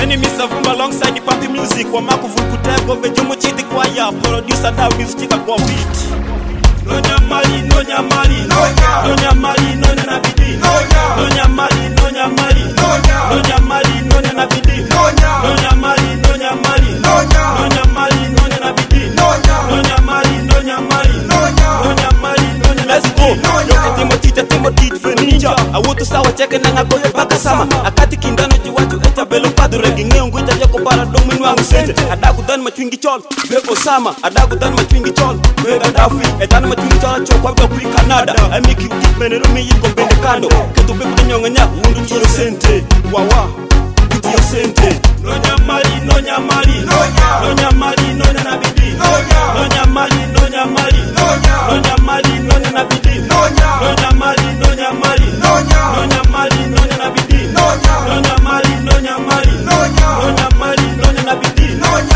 Enemy Savumba alongside the party music. Wamaku Vukutego Vejomo Chidi Kwaya. Producer now music a go beat. No nyamali, no nyamali, no nyamali, no nyanabidi. No nyamali, no nyamali, no nyamali, no nyanabidi. No nyamali, no nyamali, no nyamali, no nyanabidi. No nyamali, no nyamali, no nyamali, no nyanabidi. Let's go. Timo teach for ninja. I want to sawa cheke na ngagoye baka sama. Akati kindano jiwatu eta belo padu regi ngeyongu ita yako para domin wangu sente. Adagu dan matwingi chol, beko sama. Adagu dan matwingi chol, bega dafi. Etana matwingi chol chokwa bega kui Canada. I make you keep menero mi yiko bende kando. Ketu beko nyonga nya, undu chiro sente. Wawa, kuti yo sente. No nyamali, no nyamali, no nyamali, no nyanabidi. No nyamali, no nyamali, no nyamali, no nyanabidi. No nyamali, no nyamali, no nyamali, no nyanabidi. No nyamali, no nyamali, no nyamali, no nyanabidi.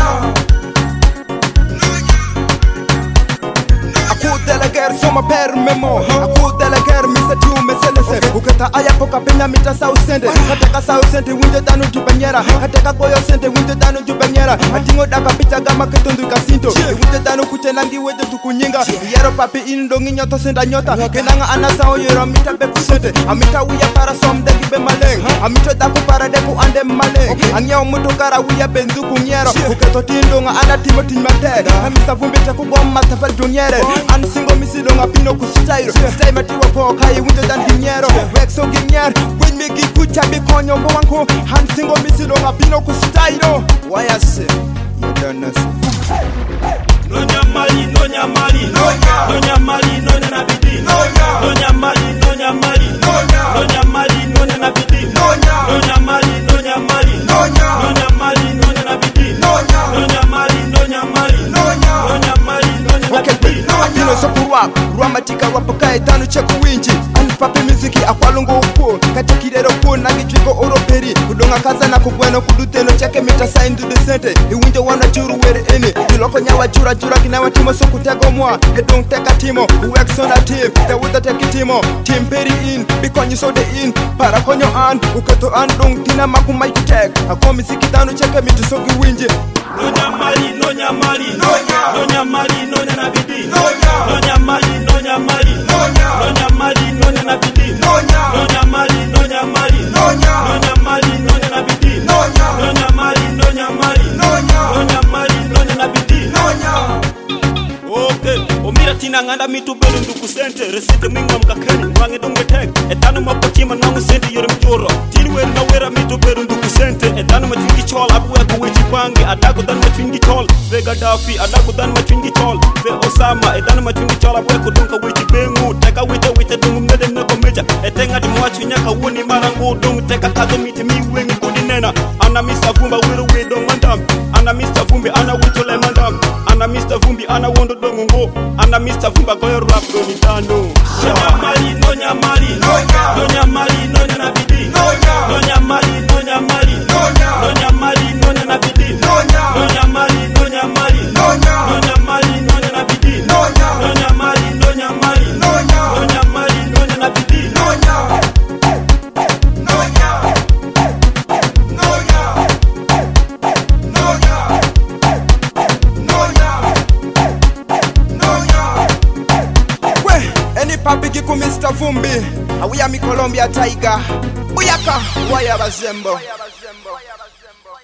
Aku de la guerre sur ma père memo. Aku de la guerre Mr. Tiu meselese. Ukata aya poka penya mita sau sente. Kateka sau sente winde tanu jubanyera. Kateka koyo sente winde tanu jubanyera. Atingo daka picha gama ketundu kasinto. Winde tanu kuchenangi wede tukunyinga. Yero papi indongi nyoto senda nyota. Kenanga anasa oyero mita beku sente. Amita uya para som deki be maleng. Amito daku para deku ande maleng. Angya umuto kara uya benzu kunyero. Uketo tindonga ana timo timate. Amisa vumbi chaku bomba tafal juniere. An singo misilo nga pino kustairo. Stay matiwa po kai winde dan ginyero. Wexo ginyer. When me gikucha bikonyo mwanko. Han singo misilo nga pino kustairo. Why I say? You don't know. No nyamali, no nyamali, no nyamali, no nyanabidi. No nyamali, no nyamali, no nyamali, no nyanabidi. No nyamali, no nyamali, no nyamali, no nyanabidi. No nyamali, no nyamali, no nyamali, no nyanabidi. Dino sokurwa, rwamatika rwapoka etanu cheku winji. Papi muziki akwalungo upo. Kati kirero po nangi chwiko oroperi. Kudonga kaza na kubweno kuduteno chake mita saindu desente. Iwinje wana churu were ene. Iloko nyawa chura kina watimo soku tego mwa. Hedong teka timo, uwek sona team. Te wuta teki timo, team peri in. Bikonyi sode in, para konyo an. Uketo an dong tina maku maiki tek. Ako miziki tanu chake mita soki winje. No nyamali, no nyamali, no nyamali, no nyanabidi. No nyamali, no nyamali, no nyamali, no nyanabidi. No nyamali, no nyamali, no nyamali, no nyanabidi. No nyamali, no nyamali, no nyamali, no nyanabidi. Okay, omira tina nganda mitu belu nduku sente. Resite mingo mkakeni, wange dunge tek. Etanu mapochima nangu sente yore mjoro. Tini weri na wera mitu belu nduku sente. Etanu machungi chol, abu weko wichi pangi. Adago dan machungi chol, ve Gaddafi. Adago dan machungi chol, ve Osama. Etanu machungi chol, abu weko dunka wichi bengu. Teka wite dungu mnede mneko meja. Etenga di mwachi nyaka wuni marangu dungu. Teka kazo miti miwengi kudinena. Ana Mr. Vumba wiru widong mandam. Ana Mr. Vumbi ana witole mandam. Ana Mr. Vumbi ana wondo dongu ngo. Ana Mr. Vumba goyo rap goni dano. No nyamali, no nyamali, no nyamali, no nyanabidi. No nyamali, no nyamali, no nyamali, no nyanabidi. No nyamali, no nyamali, no nyamali, no nyanabidi. No nyamali, no nyamali, no nyamali, no nyanabidi. Papiki ku Mr. Vumbi. Awiyami Colombia Tiger. Buyaka, waya bazembo.